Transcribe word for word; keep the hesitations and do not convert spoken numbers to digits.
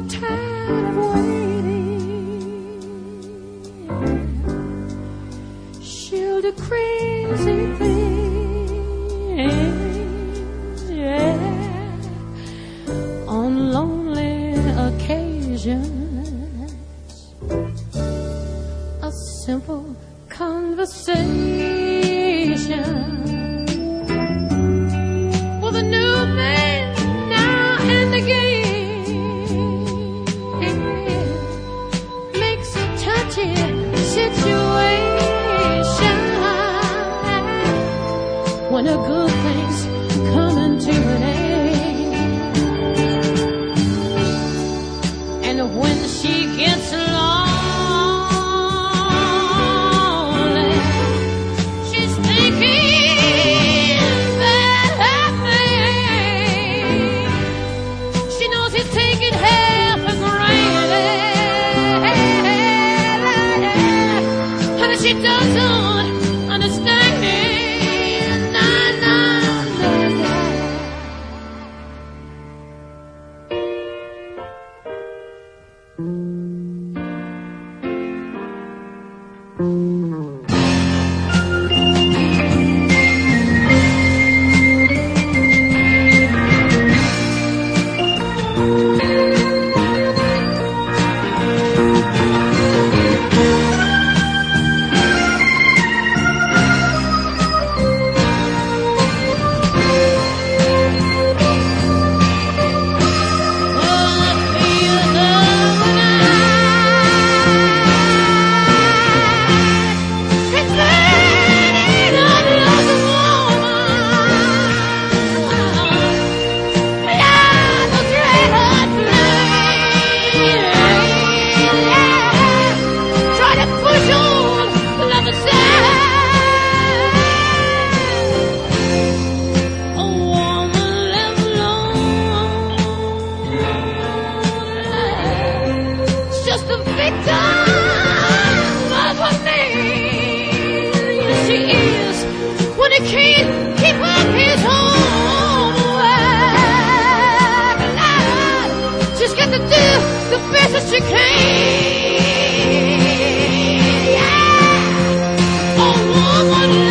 tired of waiting. She'll do crazy things, yeah, on lonely occasions. A simple conversation with a new man now and again makes a touchy situation when a good thing's coming to an end. And when she gets lonely, she's thinking that she knows he's taking her for granted, and she doesn't understand. Nah, nah, nah, nah. She can, yeah. Oh, woman.